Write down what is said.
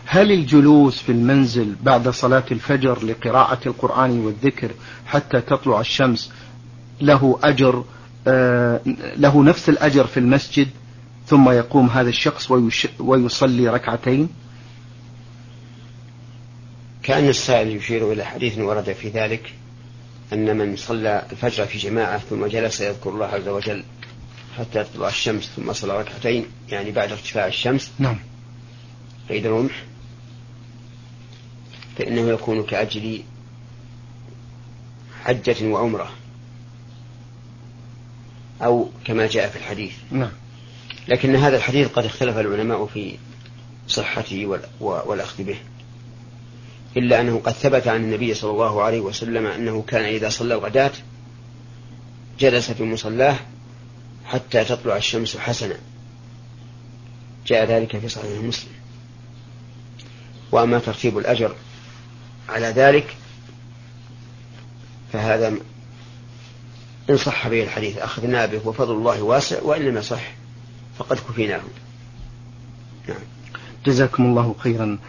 هل الجلوس في المنزل بعد صلاة الفجر لقراءة القرآن والذكر حتى تطلع الشمس له أجر، له نفس الأجر في المسجد، ثم يقوم هذا الشخص ويصلي ركعتين؟ كأن السائل يشير إلى حديث ورد في ذلك أن من صلى الفجر في جماعة ثم جلس يذكر الله عز وجل حتى تطلع الشمس ثم صلى ركعتين، يعني بعد ارتفاع الشمس، نعم، عيد الرمح، فإنه يكون كأجل حجة وعمرة، أو كما جاء في الحديث. نعم. لكن هذا الحديث قد اختلف العلماء في صحته والأخذ به، إلا أنه قد ثبت عن النبي صلى الله عليه وسلم أنه كان إذا صلى الغداة جلس في مصلاه حتى تطلع الشمس حسنا، جاء ذلك في صحيح مسلم. وأما ترتيب الأجر على ذلك فهذا إن صح به الحديث أخذنا به، وفضل الله واسع، وإن لم يصح فقد كفيناه. نعم. جزاكم الله خيرا.